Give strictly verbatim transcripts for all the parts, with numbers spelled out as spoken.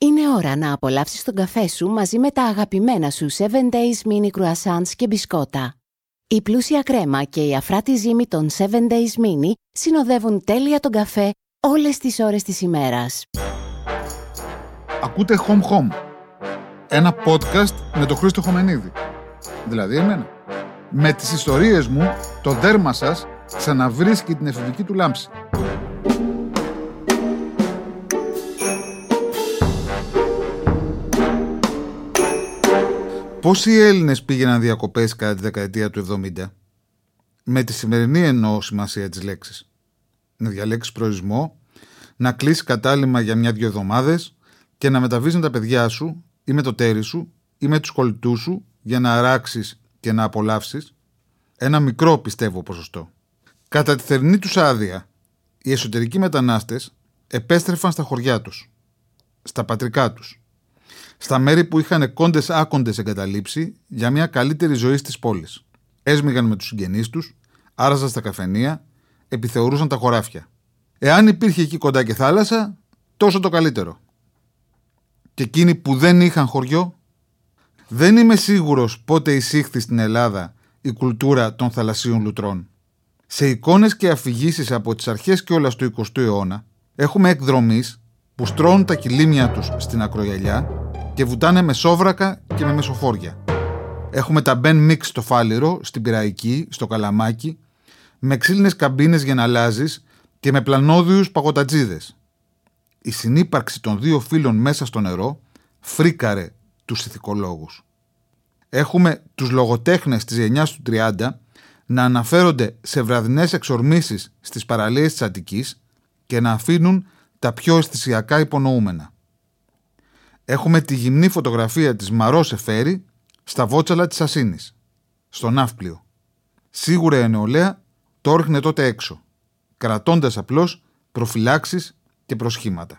Είναι ώρα να απολαύσεις τον καφέ σου μαζί με τα αγαπημένα σου seven days mini croissants και μπισκότα. Η πλούσια κρέμα και η αφράτη ζύμη των seven days mini συνοδεύουν τέλεια τον καφέ όλες τις ώρες της ημέρας. Ακούτε Home Home, ένα podcast με τον Χρήστο Χομενίδη, δηλαδή εμένα. Με τις ιστορίες μου, το δέρμα σας ξαναβρίσκει την εφηβική του λάμψη. Πόσοι Έλληνες πήγαιναν διακοπές κατά τη δεκαετία του εβδομήντα? Με τη σημερινή εννοώ σημασία της λέξης. Να διαλέξεις προορισμό, να κλείσεις κατάλημα για μια-δυο εβδομάδες και να μεταβείς με τα παιδιά σου ή με το τέρι σου ή με τους κολλητούς σου για να αράξεις και να απολαύσεις. Ένα μικρό, πιστεύω, ποσοστό. Κατά τη θερινή τους άδεια, οι εσωτερικοί μετανάστες επέστρεφαν στα χωριά τους, στα πατρικά τους, στα μέρη που είχαν κόντες άκοντες εγκαταλείψει για μια καλύτερη ζωή στις πόλεις. Έσμιγαν με τους συγγενείς τους, άραζαν στα καφενεία, επιθεωρούσαν τα χωράφια. Εάν υπήρχε εκεί κοντά και θάλασσα, τόσο το καλύτερο. Και εκείνοι που δεν είχαν χωριό, δεν είμαι σίγουρος πότε εισήχθη στην Ελλάδα η κουλτούρα των θαλασσίων λουτρών. Σε εικόνες και αφηγήσεις από τις αρχές κιόλας του εικοστού αιώνα, έχουμε εκδρομείς που στρώνουν τα κιλίμια τους στην ακρογιαλιά και βουτάνε με σόβρακα και με μεσοφόρια. Έχουμε τα μπεν μίξ στο Φάληρο, στην Πειραϊκή, στο Καλαμάκι, με ξύλινες καμπίνες για να αλλάζεις και με πλανόδιους παγωτατζίδες. Η συνύπαρξη των δύο φύλων μέσα στο νερό φρίκαρε τους ηθικολόγους. Έχουμε τους λογοτέχνες της γενιάς του τριάντα να αναφέρονται σε βραδινές εξορμήσεις στις παραλίες της Αττικής και να αφήνουν τα πιο αισθησιακά υπονοούμενα. Έχουμε τη γυμνή φωτογραφία της Μαρό Σεφέρη στα βότσαλα της Ασίνης, στο Ναύπλιο. Σίγουρα η νεολαία το ρίχνε τότε έξω, κρατώντας απλώς προφυλάξεις και προσχήματα.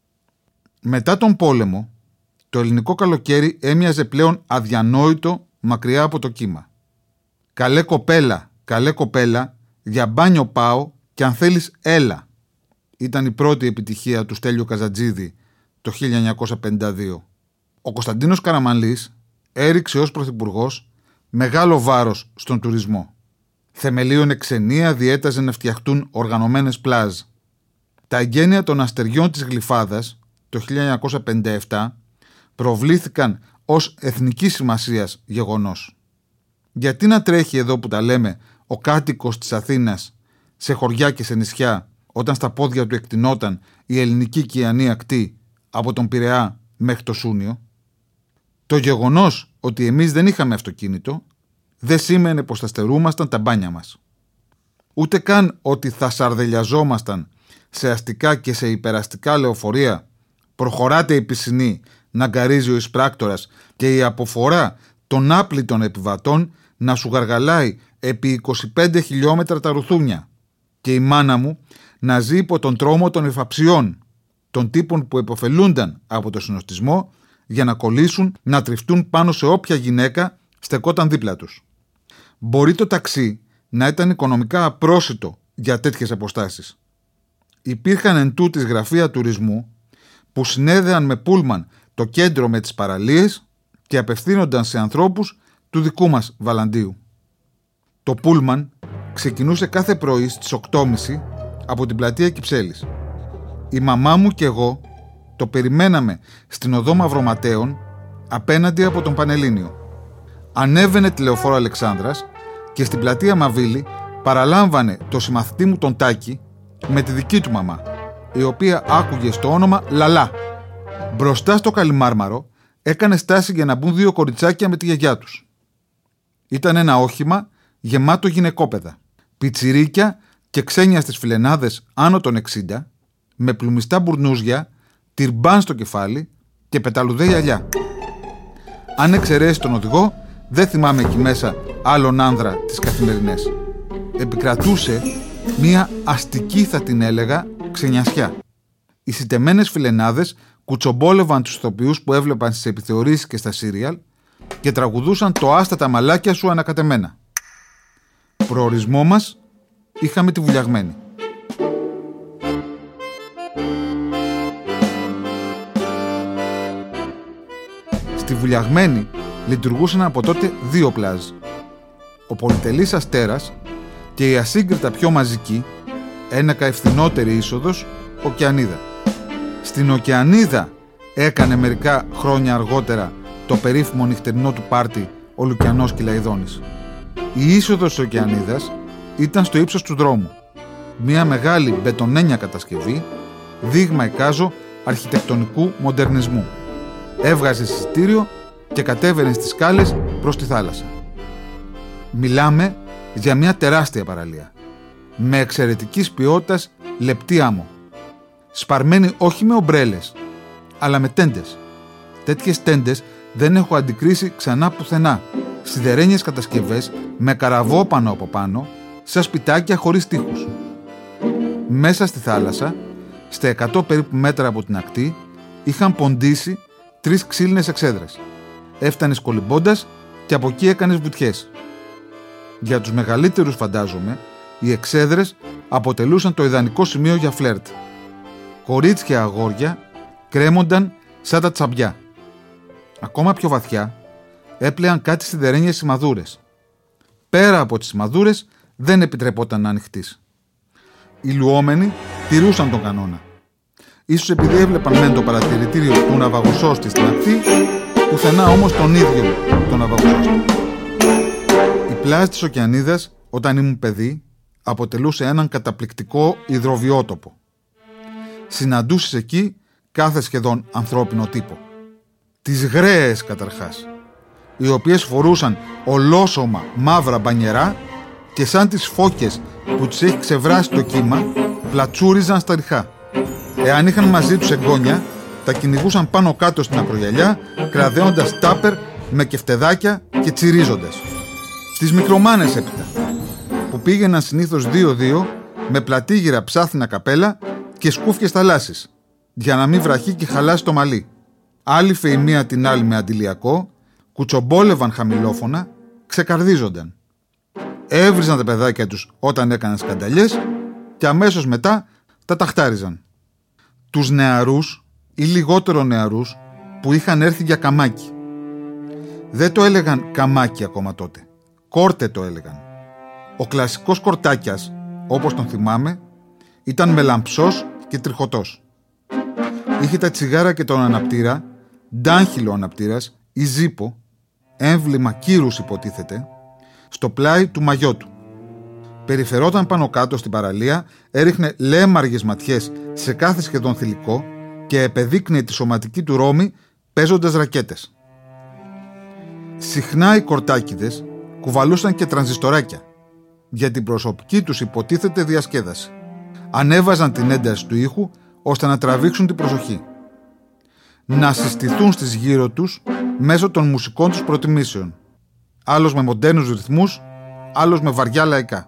Μετά τον πόλεμο, το ελληνικό καλοκαίρι έμοιαζε πλέον αδιανόητο μακριά από το κύμα. «Καλέ κοπέλα, καλέ κοπέλα, για μπάνιο πάω και αν θέλεις έλα», ήταν η πρώτη επιτυχία του Στέλιου Καζατζίδη το χίλια εννιακόσια πενήντα δύο. Ο Κωνσταντίνος Καραμανλής έριξε ως πρωθυπουργός μεγάλο βάρος στον τουρισμό. Θεμελίωνε ξενία, διέταζε να φτιαχτούν οργανωμένες πλάζ. Τα εγγένεια των αστεριών της Γλυφάδας το χίλια εννιακόσια πενήντα επτά προβλήθηκαν ως εθνικής σημασίας γεγονός. Γιατί να τρέχει εδώ που τα λέμε ο κάτοικος της Αθήνας σε χωριά και σε νησιά όταν στα πόδια του εκτινόταν η ελληνική κιανή ακτή από τον Πειραιά μέχρι το Σούνιο? Το γεγονός ότι εμείς δεν είχαμε αυτοκίνητο δεν σήμαινε πως θα στερούμασταν τα μπάνια μας. Ούτε καν ότι θα σαρδελιαζόμασταν σε αστικά και σε υπεραστικά λεωφορεία, προχωράτε η πισινή να γκαρίζει ο εισπράκτορας και η αποφορά των άπλητων επιβατών να σου γαργαλάει επί είκοσι πέντε χιλιόμετρα τα ρουθούνια και η μάνα μου να ζει υπό τον τρόμο των εφαψιών, των τύπων που επωφελούνταν από το συνοστισμό για να κολλήσουν, να τριφτούν πάνω σε όποια γυναίκα στεκόταν δίπλα τους. Μπορεί το ταξί να ήταν οικονομικά απρόσιτο για τέτοιες αποστάσεις. Υπήρχαν εν τούτης γραφεία τουρισμού που συνέδεαν με πούλμαν το κέντρο με τις παραλίες και απευθύνονταν σε ανθρώπους του δικού μας Βαλαντίου. Το πούλμαν ξεκινούσε κάθε πρωί στις οκτώ και μισή από την πλατεία Κυψέλης. Η μαμά μου και εγώ το περιμέναμε στην οδό Μαυροματέων απέναντι από τον Πανελλήνιο. Ανέβαινε τη λεωφόρο Αλεξάνδρας και στην πλατεία Μαβίλη παραλάμβανε το συμμαθητή μου τον Τάκη με τη δική του μαμά, η οποία άκουγε στο όνομα Λαλά. Μπροστά στο Καλιμάρμαρο έκανε στάση για να μπουν δύο κοριτσάκια με τη γιαγιά τους. Ήταν ένα όχημα γεμάτο γυναικόπαιδα, πιτσιρίκια και ξένια στις φιλενάδες άνω των εξήντα, με πλουμιστά μπουρνούζια, τυρμπάν στο κεφάλι και πεταλουδέ γυαλιά. Αν εξαιρέσει τον οδηγό, δεν θυμάμαι εκεί μέσα άλλον άνδρα τις καθημερινές. Επικρατούσε μία αστική, θα την έλεγα, ξενιασιά. Οι σιτεμένες φιλενάδες κουτσομπόλευαν τους ηθοποιούς που έβλεπαν στις επιθεωρήσεις και στα σύριαλ και τραγουδούσαν το «Άστα τα μαλάκια σου ανακατεμένα». Προορισμό μας είχαμε τη Βουλιαγμένη. Στη Βουλιαγμένη λειτουργούσαν από τότε δύο πλάζ. Ο πολυτελής Αστέρας και η ασύγκριτα πιο μαζική, ένακα ευθυνότερη είσοδος, Οκεανίδα. Στην Οκεανίδα έκανε μερικά χρόνια αργότερα το περίφημο νυχτερινό του πάρτι ο Λουκιανός Κυλαϊδόνης. Η είσοδος της Οκεανίδας ήταν στο ύψος του δρόμου. Μια μεγάλη μπετονένια κατασκευή, δείγμα εκάζω αρχιτεκτονικού μοντερνισμού. Έβγαζε εισιτήριο και κατέβαινε στις σκάλες προς τη θάλασσα. Μιλάμε για μια τεράστια παραλία, με εξαιρετικής ποιότητας λεπτή άμμο. Σπαρμένη όχι με ομπρέλες, αλλά με τέντες. Τέτοιες τέντες δεν έχω αντικρίσει ξανά πουθενά. Σιδερένιες κατασκευές με καραβόπανο από πάνω, σαν σπιτάκια χωρίς τοίχους. Μέσα στη θάλασσα, στα εκατό περίπου μέτρα από την ακτή, είχαν ποντίσει τρεις ξύλινες εξέδρες. Έφτανες κολυμπώντας και από εκεί έκανες βουτιές. Για τους μεγαλύτερους, φαντάζομαι, οι εξέδρες αποτελούσαν το ιδανικό σημείο για φλερτ. Κορίτσια αγόρια κρέμονταν σαν τα τσαμπιά. Ακόμα πιο βαθιά έπλεαν κάτι σιδερένιες σημαδούρες. Πέρα από τις σημαδούρες δεν επιτρεπόταν να ανοιχτείς. Οι λουόμενοι τηρούσαν τον κανόνα. Ίσως επειδή έβλεπαν μεν το παρατηρητήριο του ναυαγοσώστη στην ακτή, πουθενά όμως τον ίδιο τον ναυαγοσώστη. Η πλάζ της Οκεανίδας, όταν ήμουν παιδί, αποτελούσε έναν καταπληκτικό υδροβιότοπο. Συναντούσες εκεί κάθε σχεδόν ανθρώπινο τύπο. Τις γραίες καταρχάς, οι οποίες φορούσαν ολόσωμα μαύρα μπανιερά και σαν τις φώκες που τους έχει ξεβράσει το κύμα, πλατσούριζαν στα ριχά. Εάν είχαν μαζί τους εγγόνια, τα κυνηγούσαν πάνω κάτω στην ακρογιαλιά, κραδέοντας τάπερ με κεφτεδάκια και τσιρίζοντας. Τις μικρομάνες έπειτα, που πήγαιναν συνήθως δύο-δύο με πλατήγυρα ψάθινα καπέλα και σκούφιες θαλάσσης, για να μην βραχεί και χαλάσει το μαλλί. Άλυφε η μία την άλλη με αντιλιακό, κουτσομπόλευαν χαμηλόφωνα, ξεκαρδίζονταν. Έβριζαν τα παιδάκια τους όταν έκαναν σκανταλιές και αμέσως μετά τα ταχτάριζαν. Τους νεαρούς ή λιγότερο νεαρούς που είχαν έρθει για καμάκι. Δεν το έλεγαν καμάκι ακόμα τότε. Κόρτε το έλεγαν. Ο κλασικός κορτάκιας, όπως τον θυμάμαι, ήταν μελαμψός και τριχωτός. Είχε τα τσιγάρα και τον αναπτήρα, ντάνχυλο αναπτήρας ή ζύπο, έμβλημα κύρους υποτίθεται, στο πλάι του μαγιό του. Περιφερόταν πάνω κάτω στην παραλία, έριχνε λέμαργες ματιές σε κάθε σχεδόν θηλυκό και επεδείκνυε τη σωματική του ρόμη παίζοντας ρακέτες. Συχνά οι κορτάκιδες κουβαλούσαν και τρανζιστοράκια για την προσωπική τους υποτίθεται διασκέδαση. Ανέβαζαν την ένταση του ήχου ώστε να τραβήξουν την προσοχή. Να συστηθούν στις γύρω τους μέσω των μουσικών τους προτιμήσεων. Άλλος με μοντέρνους ρυθμούς, άλλος με βαριά λαϊκά.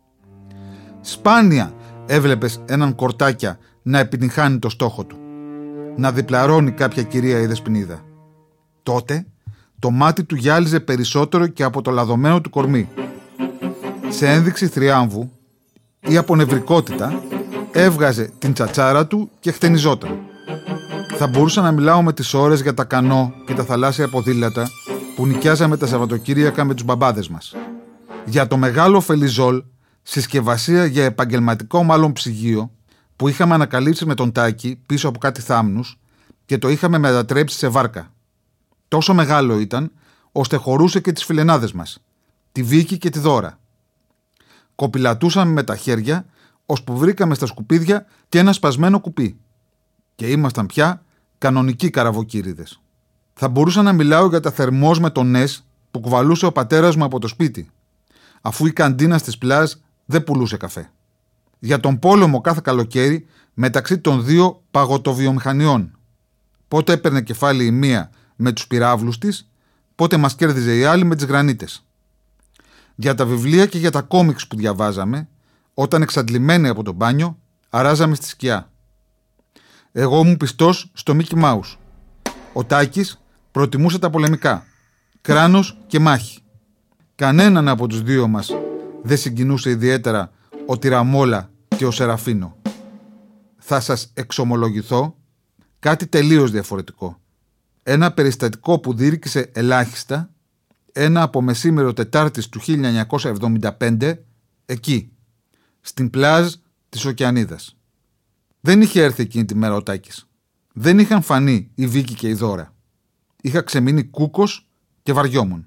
Σπάνια έβλεπες έναν κορτάκια να επιτυγχάνει το στόχο του. Να διπλαρώνει κάποια κυρία ή δεσποινίδα. Τότε το μάτι του γυάλιζε περισσότερο και από το λαδωμένο του κορμί. Σε ένδειξη θριάμβου ή από νευρικότητα έβγαζε την τσατσάρα του και χτενιζόταν. Θα μπορούσα να μιλάω με τις ώρες για τα κανό και τα θαλάσσια ποδήλατα που νοικιάζαμε τα Σαββατοκύριακα με τους μπαμπάδες μας. Για το μεγάλο φελιζόλ, συσκευασία για επαγγελματικό μάλλον ψυγείο, που είχαμε ανακαλύψει με τον Τάκη πίσω από κάτι θάμνους και το είχαμε μετατρέψει σε βάρκα. Τόσο μεγάλο ήταν, ώστε χωρούσε και τις φιλενάδες μας, τη Βίκη και τη Δώρα. Κοπηλατούσαμε με τα χέρια, ώσπου βρήκαμε στα σκουπίδια και ένα σπασμένο κουπί. Και ήμασταν πια κανονικοί καραβοκύριδες. Θα μπορούσα να μιλάω για τα θερμός με τον Νες που κουβαλούσε ο πατέρας μου από το σπίτι, αφού η καντίνα στις πλάζ δεν πουλούσε καφέ. Για τον πόλεμο κάθε καλοκαίρι μεταξύ των δύο παγωτοβιομηχανιών. Πότε έπαιρνε κεφάλι η μία με τους πυράβλους της, πότε μας κέρδιζε η άλλη με τις γρανίτες. Για τα βιβλία και για τα κόμιξ που διαβάζαμε, όταν εξαντλημένοι από το μπάνιο, αράζαμε στη σκιά. Εγώ ήμουν πιστός στο Μίκι Μάους. Ο Τάκης προτιμούσε τα πολεμικά, κράνος και μάχη. Κανέναν από τους δύο μας δεν συγκινούσε ιδιαίτερα ο Τυραμόλα και ο Σεραφίνο. Θα σας εξομολογηθώ κάτι τελείως διαφορετικό. ένα περιστατικό που διήρκησε ελάχιστα, ένα από μεσήμερο Τετάρτης του χίλια εννιακόσια εβδομήντα πέντε, εκεί, στην πλάζ της Οκεανίδας. Δεν είχε έρθει εκείνη τη μέρα ο Τάκης. Δεν είχαν φανεί η Βίκη και η Δώρα. Είχα ξεμείνει κούκος και βαριόμουν.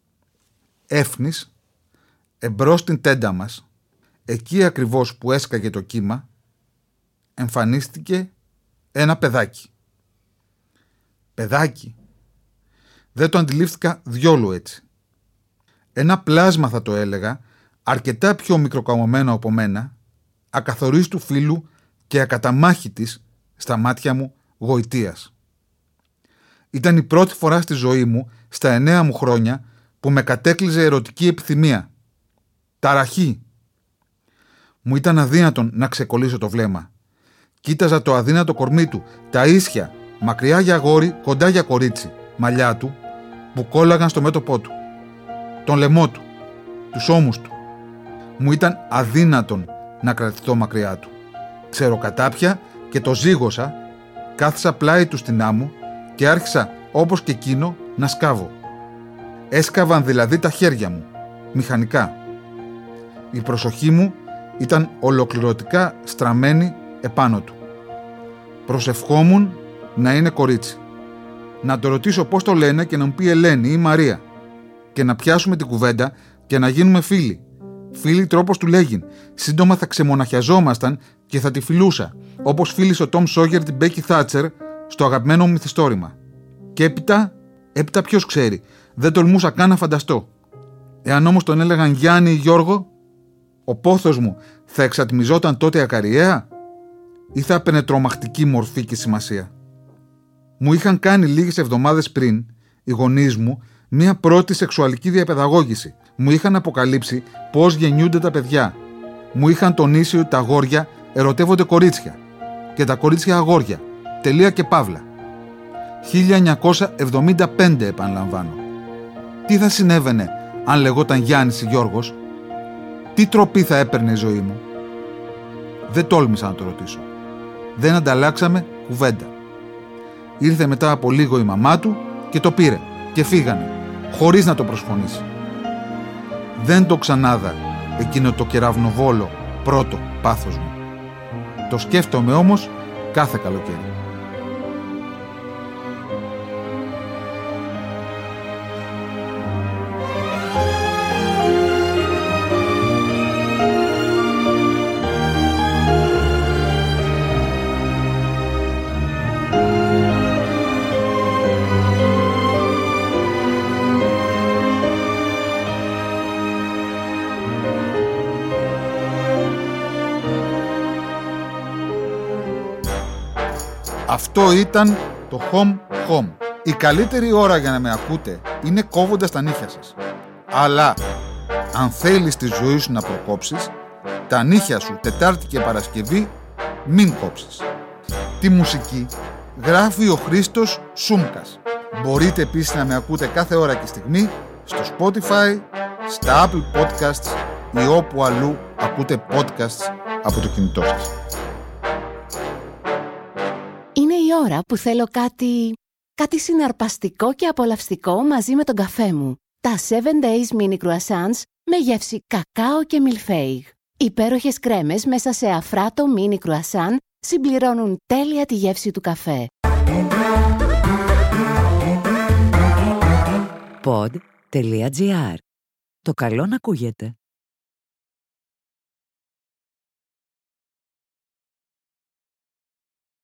Έφνης, εμπρός στην τέντα μας, εκεί ακριβώς που έσκαγε το κύμα, εμφανίστηκε ένα παιδάκι. Παιδάκι. Δεν το αντιλήφθηκα διόλου έτσι. Ένα πλάσμα θα το έλεγα, αρκετά πιο μικροκαμωμένο από μένα, ακαθορίστου φύλου και ακαταμάχητης στα μάτια μου γοητείας. Ήταν η πρώτη φορά στη ζωή μου, στα εννέα μου χρόνια, που με κατέκλυζε ερωτική επιθυμία. Ταραχή. Μου ήταν αδύνατον να ξεκολλήσω το βλέμμα. Κοίταζα το αδύνατο κορμί του, τα ίσια, μακριά για αγόρι, κοντά για κορίτσι, μαλλιά του, που κόλλαγαν στο μέτωπό του. Τον λαιμό του, τους ώμους του. Μου ήταν αδύνατον να κρατηθώ μακριά του. Ξέρω κατάπια και το ζήγωσα, κάθισα πλάι του στην άμμο και άρχισα, όπως και εκείνο, να σκάβω. Έσκαβαν δηλαδή τα χέρια μου, μηχανικά. Η προσοχή μου ήταν ολοκληρωτικά στραμμένη επάνω του. Προσευχόμουν να είναι κορίτσι. Να το ρωτήσω πώς το λένε και να μου πει Ελένη ή Μαρία. Και να πιάσουμε την κουβέντα και να γίνουμε φίλοι. Φίλοι τρόπος του λέγειν. Σύντομα θα ξεμοναχιαζόμασταν και θα τη φιλούσα, όπως φίλησε ο Τόμ Σόγερ την Μπέκι Θάτσερ στο αγαπημένο μου μυθιστόρημα. Και έπειτα, έπειτα ποιος ξέρει, δεν τολμούσα καν να φανταστώ. Εάν όμως τον έλεγαν Γιάννη ή Γιώργο, ο πόθος μου θα εξατμιζόταν τότε ακαριέα ή θα έπαιρνε τρομακτική μορφή και σημασία. Μου είχαν κάνει λίγες εβδομάδες πριν οι γονείς μου μία πρώτη σεξουαλική διαπαιδαγώγηση. Μου είχαν αποκαλύψει πώς γεννιούνται τα παιδιά. Μου είχαν τονίσει ότι τα αγόρια ερωτεύονται κορίτσια και τα κορίτσια αγόρια. Τελεία και παύλα. χίλια εννιακόσια εβδομήντα πέντε επαναλαμβάνω. Τι θα συνέβαινε αν λεγόταν Γιάννης ή Γιώργος? Τι τροπή θα έπαιρνε η ζωή μου? Δεν τόλμησα να το ρωτήσω. Δεν ανταλλάξαμε κουβέντα. Ήρθε μετά από λίγο η μαμά του και το πήρε και φύγανε, χωρίς να το προσφωνήσει. Δεν το ξανάδα εκείνο το κεραυνοβόλο πρώτο πάθος μου. Το σκέφτομαι όμως κάθε καλοκαίρι. Αυτό ήταν το Home Home. Η καλύτερη ώρα για να με ακούτε είναι κόβοντας τα νύχια σας. Αλλά αν θέλεις τη ζωή σου να προκόψεις, τα νύχια σου Τετάρτη και Παρασκευή μην κόψεις. Τη μουσική γράφει ο Χρήστος Σούμκας. Μπορείτε επίσης να με ακούτε κάθε ώρα και στιγμή στο Spotify, στα Apple Podcasts ή όπου αλλού ακούτε podcasts από το κινητό σας. Είναι η ώρα που θέλω κάτι... κάτι συναρπαστικό και απολαυστικό μαζί με τον καφέ μου. Τα seven days mini croissants με γεύση κακάο και μιλφέιγ. Υπέροχες κρέμες μέσα σε αφράτο mini croissant συμπληρώνουν τέλεια τη γεύση του καφέ. pod τελεία τζι άρ. Το καλό να ακούγεται.